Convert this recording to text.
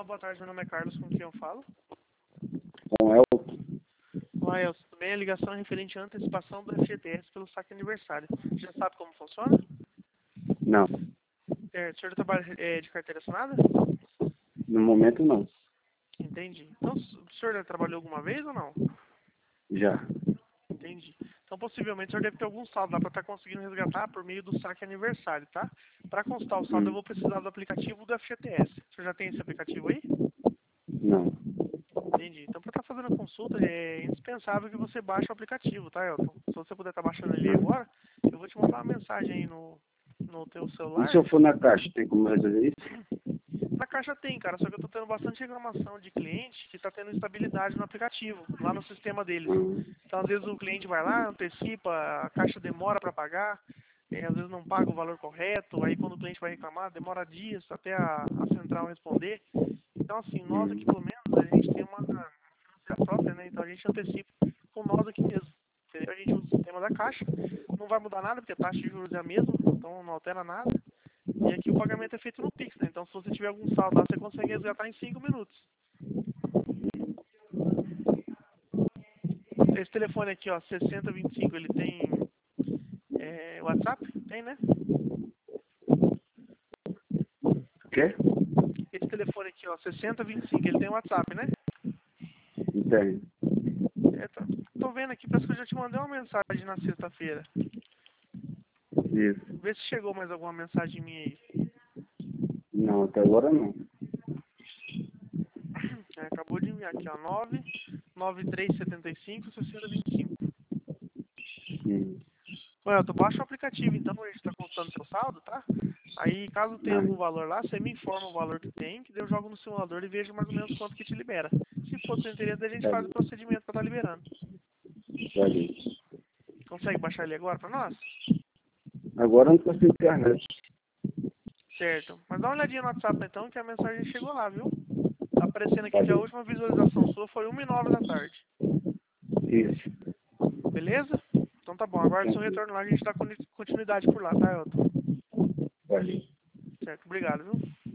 boa tarde, meu nome é Carlos, com quem eu falo? Com Elton. Olá, Elton, tudo bem? A ligação é referente à antecipação do FGTS pelo saque aniversário. Já sabe como funciona? Não, O senhor trabalha de carteira assinada? no momento não. Entendi. Então, o senhor já trabalhou alguma vez ou não? Já. Entendi. Então, possivelmente, o senhor deve ter algum saldo lá para estar conseguindo resgatar por meio do saque aniversário, tá? Para constar o saldo, eu vou precisar do aplicativo do FGTS. O senhor já tem esse aplicativo aí? Não. Entendi. Então, para estar fazendo a consulta, é indispensável que você baixe o aplicativo, tá, Elton? Se você puder estar baixando ele agora, eu vou te mandar uma mensagem aí no teu E celular. se eu for na caixa, tem como resolver isso? Na caixa tem, cara, só que eu tô tendo bastante reclamação de cliente que tá tendo instabilidade no aplicativo, lá no sistema deles. Então, às vezes o cliente vai lá, antecipa, a caixa demora para pagar, às vezes não paga o valor correto, aí quando o cliente vai reclamar, demora dias até a central responder. Então, assim, nós aqui, pelo menos, a gente tem uma financeira própria, né? Então a gente antecipa com nós aqui mesmo. Entendeu? A gente usa o sistema da caixa, não vai mudar nada, porque a taxa de juros é a mesma, então não altera nada. E aqui o pagamento é feito no Pix, né? Então se você tiver algum saldo lá, você consegue resgatar em 5 minutos. Esse telefone aqui, ó, 6025, ele tem WhatsApp? Tem, né? O quê? Esse telefone aqui, ó, 6025, ele tem WhatsApp, né? Entende? Tô vendo aqui, parece que eu já te mandei uma mensagem na sexta-feira. Isso. Vê se chegou mais alguma mensagem minha aí. Não, até agora não. Acabou de enviar aqui, ó, 99375 6025. Ué, tu baixa o aplicativo, então, a gente tá consultando seu saldo, tá? Aí, caso tenha algum valor lá, você me informa o valor que tem, que daí eu jogo no simulador e vejo mais ou menos quanto que te libera. Se for do seu interesse, a gente faz o procedimento pra estar liberando. Valeu. Consegue baixar ele agora pra nós? Agora não tô sem internet. Certo. Mas dá uma olhadinha no WhatsApp, então, que a mensagem chegou lá, viu? Tá aparecendo aqui que a última visualização sua foi 1h09 da tarde. Isso. Beleza? Então tá bom, agora seu retorno lá, a gente dá continuidade por lá, tá, Elton? Valeu. Certo, obrigado, viu?